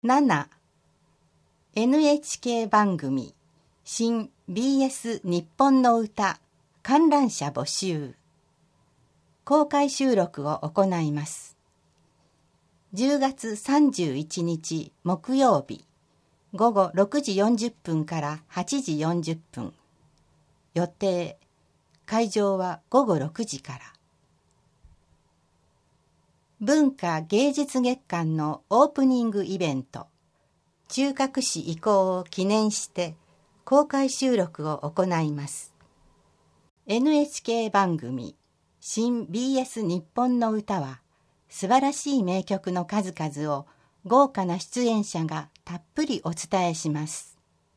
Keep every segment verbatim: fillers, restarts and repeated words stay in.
なな、エヌエイチケー 番組新 ビーエス 日本の歌観覧車募集。公開収録を行います。じゅうがつさんじゅういちにち木曜日、ごごろくじよんじゅっぷんからはちじよんじゅっぷん。予定、会場はごごろくじから。文化芸術月間のオープニングイベント、中核市移行を記念して公開収録を行います。エヌエイチケー 番組新 ビーエス 日本の歌は素晴らしい名曲の数々を豪華な出演者がたっぷりお伝えします。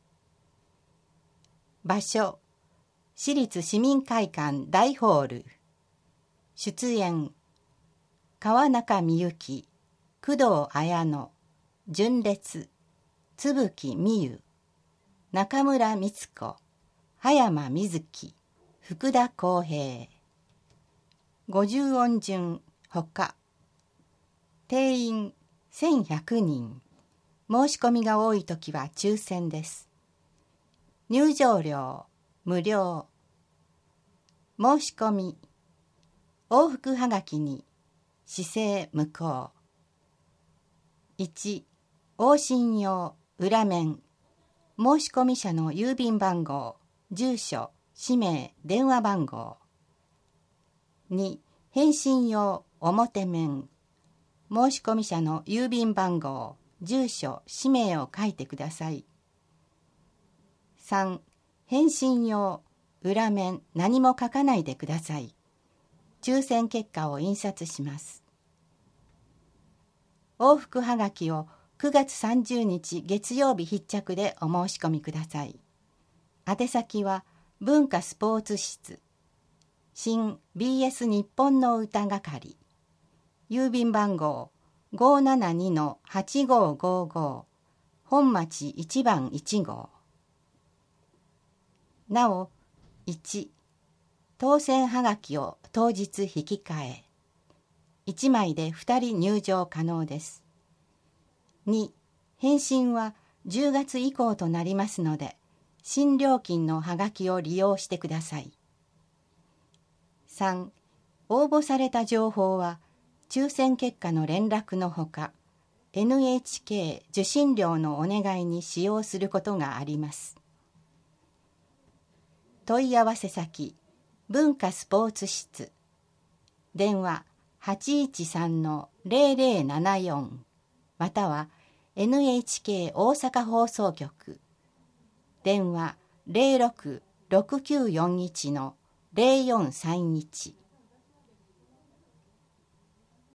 場所、市立市民会館大ホール。出演、川中美幸、工藤綾乃、純烈、津吹美優、中村美津子、葉山瑞希、福田康平。五十音順ほか。定員せんひゃくにん。申し込みが多いときは抽選です。入場料無料。申し込み、往復はがきに市政無効。いち、往診用裏面。申し込み者の郵便番号、住所、氏名、電話番号。に、返信用表面。申し込み者の郵便番号、住所、氏名を書いてください。さん、返信用裏面何も書かないでください。抽選結果を印刷します。往復はがきをくがつさんじゅうにち月曜日必着でお申し込みください。宛先は文化スポーツ室新 ビーエス 日本の歌係。郵便番号 ごーななにのはちごーごーごー 本町いちばんいち号。なお、いち、当選はがきを当日引き換え。いちまいでふたり入場可能です。に、返信はじゅうがつ以降となりますので、新料金のはがきを利用してください。さん、応募された情報は、抽選結果の連絡のほか、エヌエイチケー 受信料のお願いに使用することがあります。問い合わせ先、文化スポーツ室。電話 はちいちさんのゼロゼロななよん または エヌエイチケー 大阪放送局。電話 ゼロろくろくきゅうよんいちのゼロよんさんいち。